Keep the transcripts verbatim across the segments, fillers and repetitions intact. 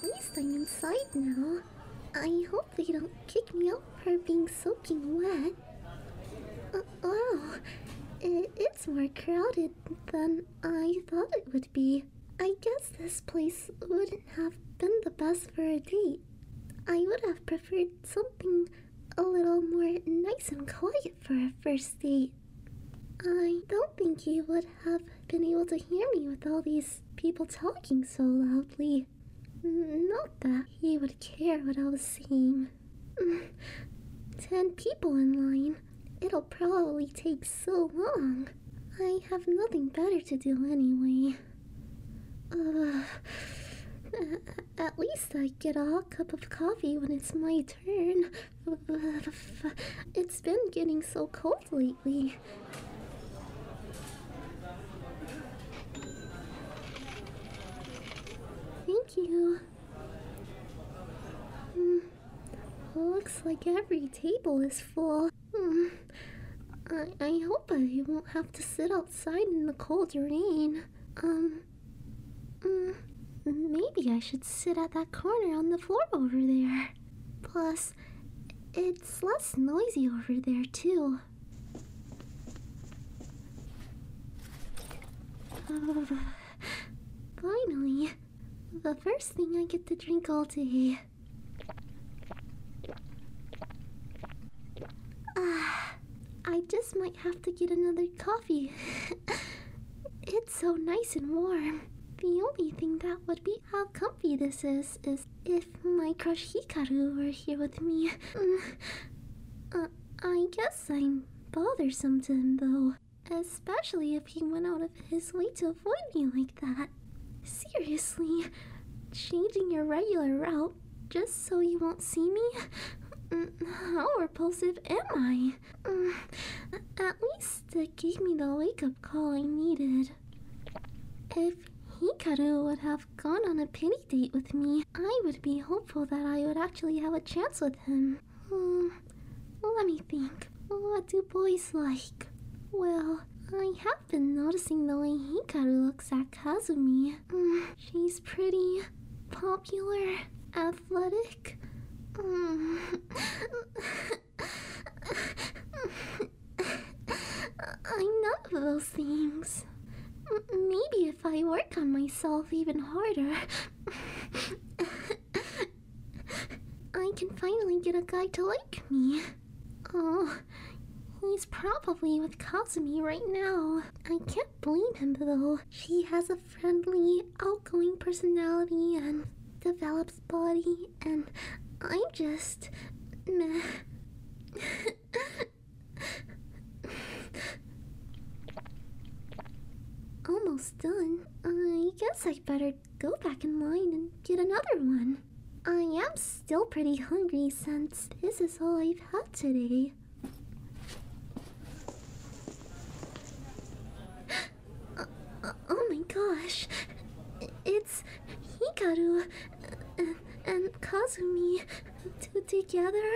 least I'm inside now. I hope they don't kick me out for being soaking wet. Uh, wow, it, it's more crowded than I thought it would be. I guess this place wouldn't have been the best for a date. I would have preferred something a little more nice and quiet for a first date. I don't think he would have been able to hear me with all these people talking so loudly. Not that he would care what I was saying. Ten people in line. It'll probably take so long. I have nothing better to do anyway. Uh, at least I get a hot cup of coffee when it's my turn. It's been getting so cold lately. Thank you. Mm, looks like every table is full. Mm, I, I hope I won't have to sit outside in the cold rain. Um, mm, maybe I should sit at that corner on the floor over there. Plus, it's less noisy over there too. Uh, finally. The first thing I get to drink all day. Ah, I just might have to get another coffee. It's so nice and warm. The only thing that would be how comfy this is is if my crush Hikaru were here with me. Mm, uh, I guess I'm bothersome to him though, especially if he went out of his way to avoid me like that. Seriously, changing your regular route just so you won't see me? Mm, how repulsive am I? Mm, at least it gave me the wake-up call I needed. If Hikaru would have gone on a pity date with me, I would be hopeful that I would actually have a chance with him. Hmm, let me think. What do boys like? Well, I have been noticing the way Hikaru looks at Kazumi. Mm, she's pretty, popular, athletic. Mm. I'm none of those things. M- maybe if I work on myself even harder, I can finally get a guy to like me. Oh, he's probably with Kazumi right now. I can't blame him though. She has a friendly, outgoing personality and develops body, and I'm just meh. Almost done. I guess I better go back in line and get another one. I am still pretty hungry since this is all I've had today. uh, uh, oh my gosh. It's Hikaru and, and Kazumi two together.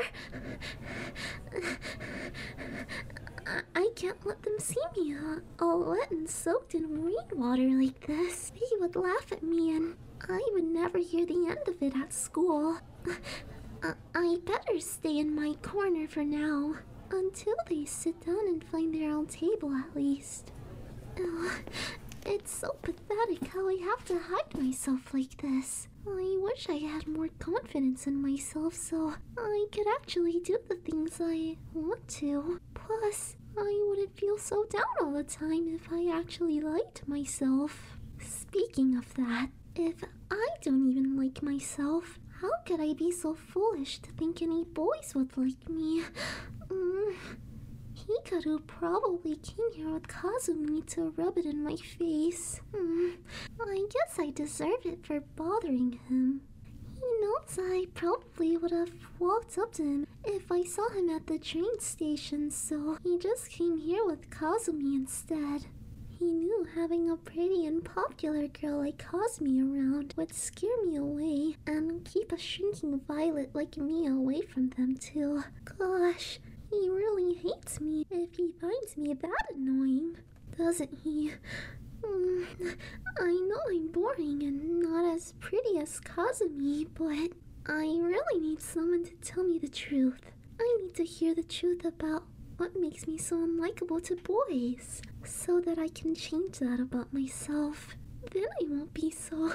I, I can't let them see me uh, all wet and soaked in rainwater like this. They would laugh at me and I would never hear the end of it at school. Uh, I better stay in my corner for now. Until they sit down and find their own table at least. Uh, it's so pathetic how I have to hide myself like this. I wish I had more confidence in myself so I could actually do the things I want to. Plus, I wouldn't feel so down all the time if I actually liked myself. Speaking of that, if I don't even like myself, how could I be so foolish to think any boys would like me? Mm, Hikaru probably came here with Kazumi to rub it in my face. Mm, I guess I deserve it for bothering him. He knows I probably would have walked up to him if I saw him at the train station, so he just came here with Kazumi instead. He knew having a pretty and popular girl like Kazumi around would scare me away and keep a shrinking violet like me away from them too. Gosh, he really hates me if he finds me that annoying, doesn't he? Mm, I know I'm boring and not as pretty as Kazumi, but I really need someone to tell me the truth. I need to hear the truth about what makes me so unlikable to boys, so that I can change that about myself. Then I won't be so...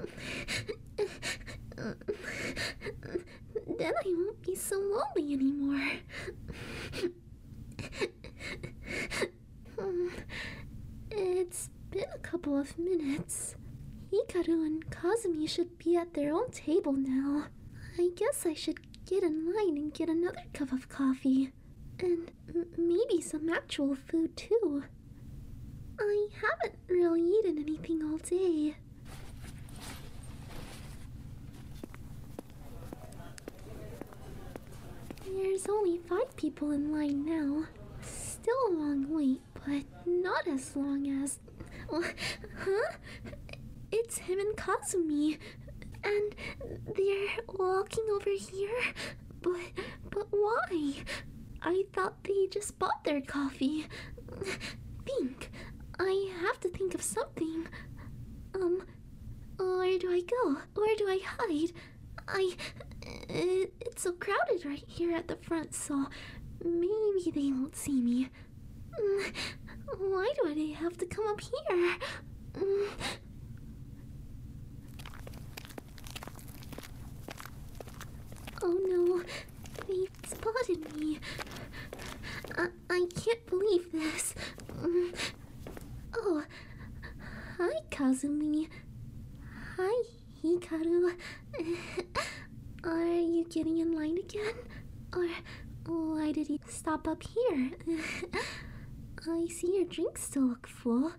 then I won't be so lonely anymore. It's been a couple of minutes. Hikaru and Kazumi should be at their own table now. I guess I should get in line and get another cup of coffee. And m maybe some actual food too. I haven't really eaten anything all day. There's only five people in line now. Still a long wait, but not as long as... Huh? It's him and Kazumi. And they're walking over here. But, but why? I thought they just bought their coffee. Think. I have to think of something. Um, where do I go? Where do I hide? I... It, it's so crowded right here at the front, so maybe they won't see me. Why do they have to come up here? Oh no, they spotted me. I, I can't believe this. Oh, hi Kazumi. Hi Hikaru. Are you getting in line again? Or why did he stop up here? I see your drinks still look full.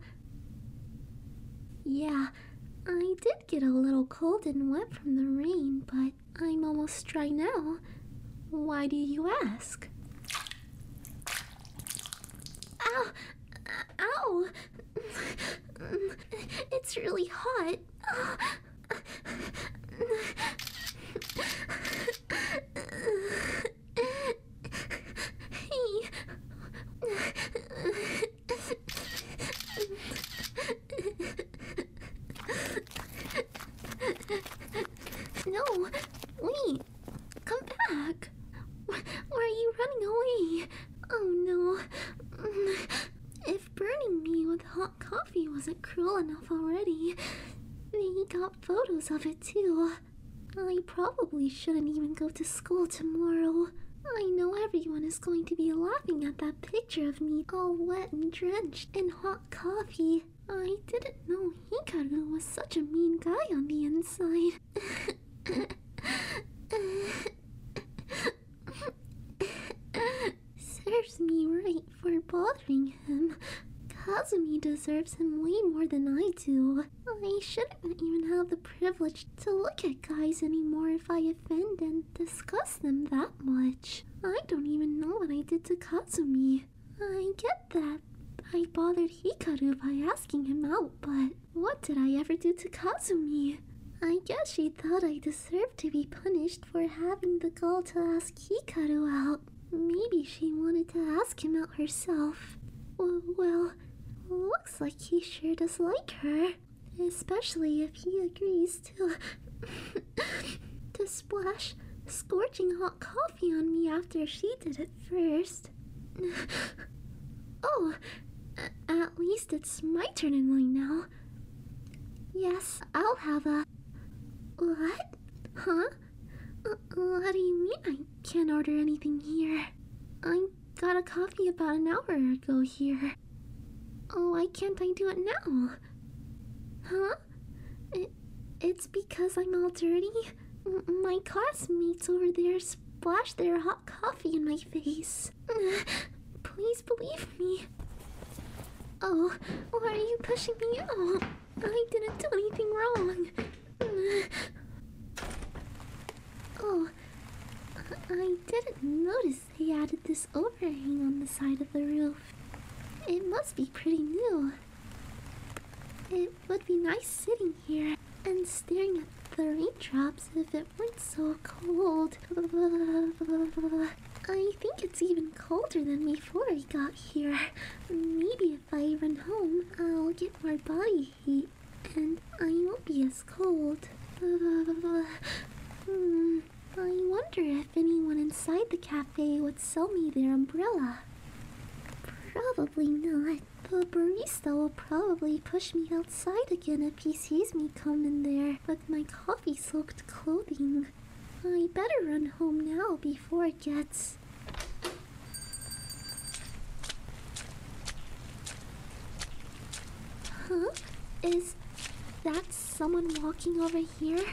Yeah, I did get a little cold and wet from the rain, but I'm almost dry now. Why do you ask? Ow! Ow! It's really hot. Hey. No, wait. Come back. Why are you running away? Oh no. If burning me with hot coffee wasn't cruel enough already, they got photos of it too. I probably shouldn't even go to school tomorrow. I know everyone is going to be laughing at that picture of me all wet and drenched in hot coffee. I didn't know Hikaru was such a mean guy on the inside. Serves me right for bothering him. Kazumi deserves him way more than I do. I shouldn't even have the privilege to look at guys anymore if I offend and disgust them that much. I don't even know what I did to Kazumi. I get that I bothered Hikaru by asking him out, but what did I ever do to Kazumi? I guess she thought I deserved to be punished for having the gall to ask Hikaru out. Maybe she wanted to ask him out herself. W well, looks like he sure does like her. Especially if he agrees to... to splash scorching hot coffee on me after she did it first. Oh, at least it's my turn in line now. Yes, I'll have a... What? Huh? Uh, what do you mean I can't order anything here? I got a coffee about an hour ago here. Oh, why can't I do it now? Huh? It, it's because I'm all dirty? M my classmates over there splashed their hot coffee in my face. Please believe me. Oh, why are you pushing me out? I didn't do anything wrong. Oh, I didn't notice they added this overhang on the side of the roof. It must be pretty new. It would be nice sitting here and staring at the raindrops if it weren't so cold. I think it's even colder than before I got here. Maybe if I run home, I'll get more body heat, and I won't be as cold. Uh, hmm, I wonder if anyone inside the cafe would sell me their umbrella. Probably not. The barista will probably push me outside again if he sees me come in there with my coffee-soaked clothing. I better run home now before it gets... Huh? Is that someone walking over here?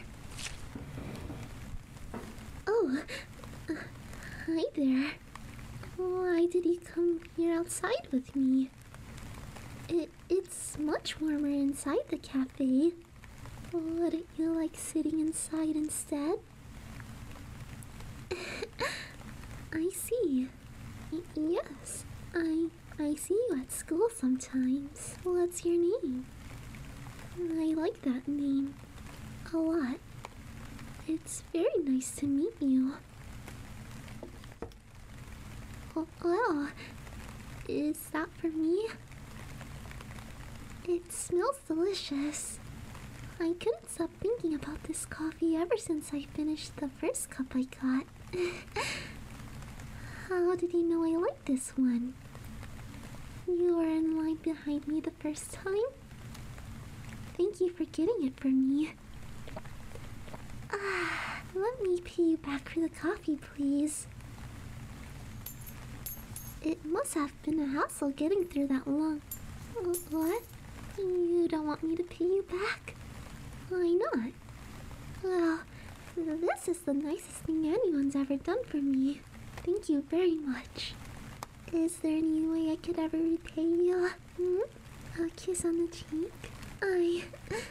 Oh, uh, hi there. Why did he come here outside with me? It, it's much warmer inside the cafe. Wouldn't you like sitting inside instead? I see. Y- yes, I I see you at school sometimes. What's your name? I like that name a lot. It's very nice to meet you. Oh, well, is that for me? It smells delicious. I couldn't stop thinking about this coffee ever since I finished the first cup I got. How did you know I liked this one? You were in line behind me the first time? Thank you for getting it for me. Ah, let me pay you back for the coffee, please. It must have been a hassle getting through that long... What? You don't want me to pay you back? Why not? Well, this is the nicest thing anyone's ever done for me. Thank you very much. Is there any way I could ever repay you? Hmm? A kiss on the cheek? I...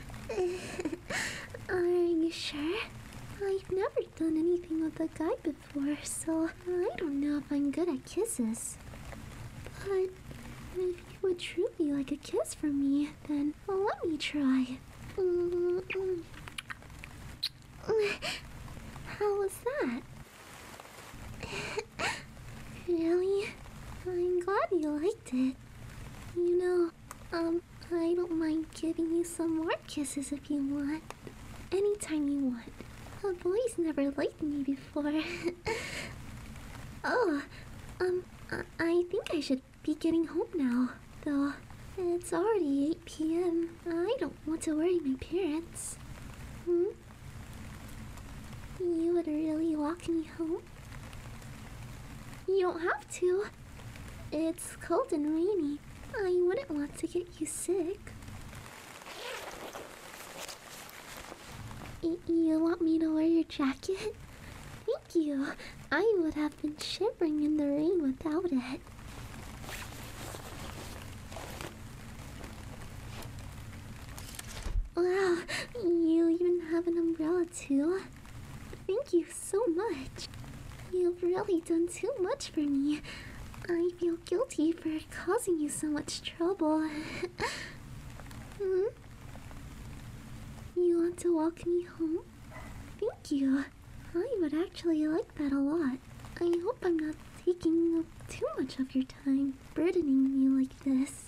Are you sure? I've never done anything with a guy before, so I don't know if I'm good at kisses. But if you would truly like a kiss from me, then let me try. Mm-mm. How was that? Really? I'm glad you liked it. You know, um, I don't mind giving you some more kisses if you want. Anytime you want. A boy's never liked me before. Oh, um, I, I think I should be getting home now, though. It's already eight p m I don't want to worry my parents. Hmm? You would really walk me home? You don't have to. It's cold and rainy. I wouldn't want to get you sick. Y- you want me to wear your jacket? Thank you. I would have been shivering in the rain without it. Wow, you even have an umbrella too. Thank you so much. You've really done too much for me. I feel guilty for causing you so much trouble. Hmm? You want to walk me home? Thank you. I would actually like that a lot. I hope I'm not taking up too much of your time, burdening you like this.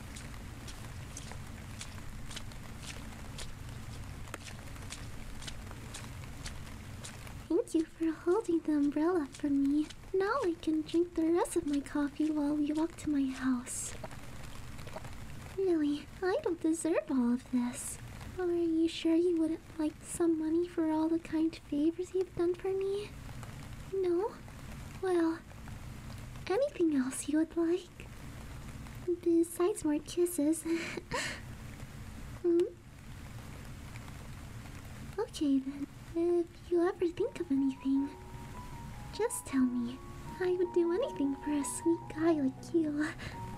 Thank you for holding the umbrella for me. Now I can drink the rest of my coffee while we walk to my house. Really, I don't deserve all of this. Are you sure you wouldn't like some money for all the kind favors you've done for me? No? Well, anything else you would like? Besides more kisses. Hmm? Okay then. If you ever think of anything, just tell me. I would do anything for a sweet guy like you.